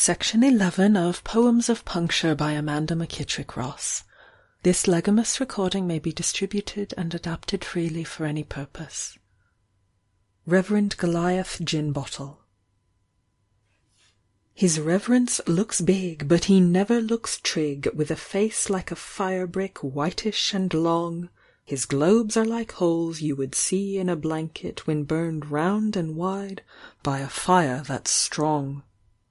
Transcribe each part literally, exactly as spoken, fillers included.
Section eleven of Poems of Puncture by Amanda McKittrick Ross. This legitimous recording may be distributed and adapted freely for any purpose. Reverend Goliath Gin Bottle. His reverence looks big, but he never looks trig, with a face like a fire-brick, whitish and long. His globes are like holes you would see in a blanket when burned round and wide by a fire that's strong.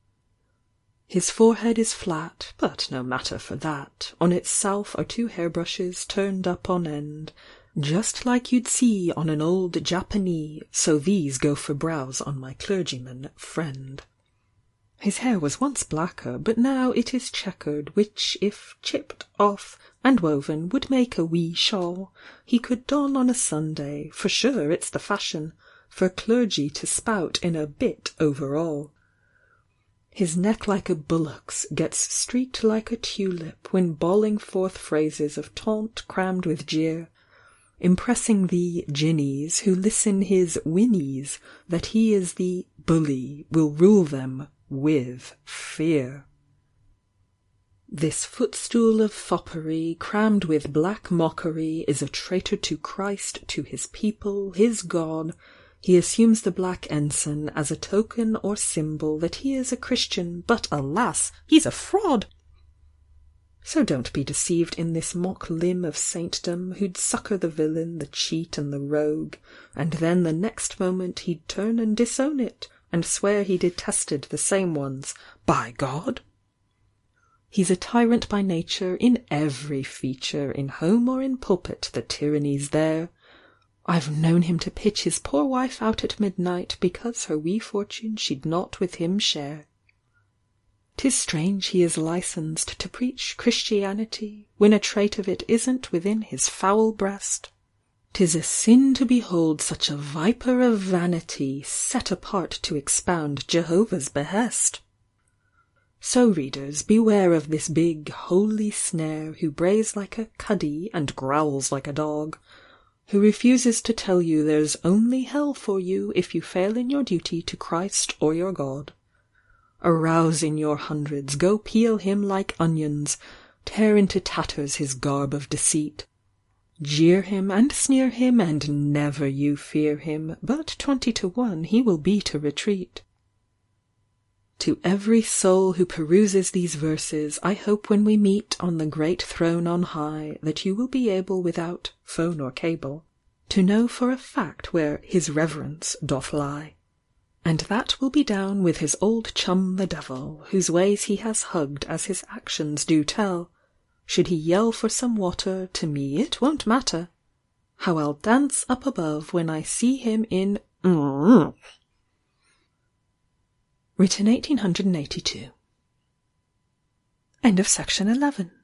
His forehead is flat, but no matter for that. On its south are two hairbrushes turned up on end, just like you'd see on an old Japanese, so these go for brows on my clergyman friend. His hair was once blacker, but now it is checkered, which, if chipped off and woven, would make a wee shawl he could don on a Sunday, for sure it's the fashion for clergy to spout in a bit overall. His neck like a bullock's gets streaked like a tulip when bawling forth phrases of taunt crammed with jeer, impressing the ginnies who listen his whinnies that he is the bully will rule them with fear. This footstool of foppery, crammed with black mockery, is a traitor to Christ, to his people, his God. He assumes the black ensign as a token or symbol that he is a Christian, but alas, he's a fraud! So don't be deceived in this mock limb of saintdom, who'd succour the villain, the cheat and the rogue, and then the next moment he'd turn and disown it, and swear he detested the same ones, by God! He's a tyrant by nature, in every feature, in home or in pulpit the tyranny's there. I've known him to pitch his poor wife out at midnight, because her wee fortune she'd not with him share. 'Tis strange he is licensed to preach Christianity, when a trait of it isn't within his foul breast. 'Tis a sin to behold such a viper of vanity set apart to expound Jehovah's behest. So, readers, beware of this big, holy snare, who brays like a cuddy and growls like a dog, who refuses to tell you there's only hell for you if you fail in your duty to Christ or your God. Arouse in your hundreds, go peel him like onions, tear into tatters his garb of deceit. Jeer him and sneer him, and never you fear him, but twenty to one he will be to retreat. To every soul who peruses these verses, I hope when we meet on the great throne on high, that you will be able without phone or cable to know for a fact where his reverence doth lie. And that will be down with his old chum the devil, whose ways he has hugged as his actions do tell. Should he yell for some water, to me it won't matter. How I'll dance up above when I see him in mm. Written eighteen eighty-two. End of section eleven.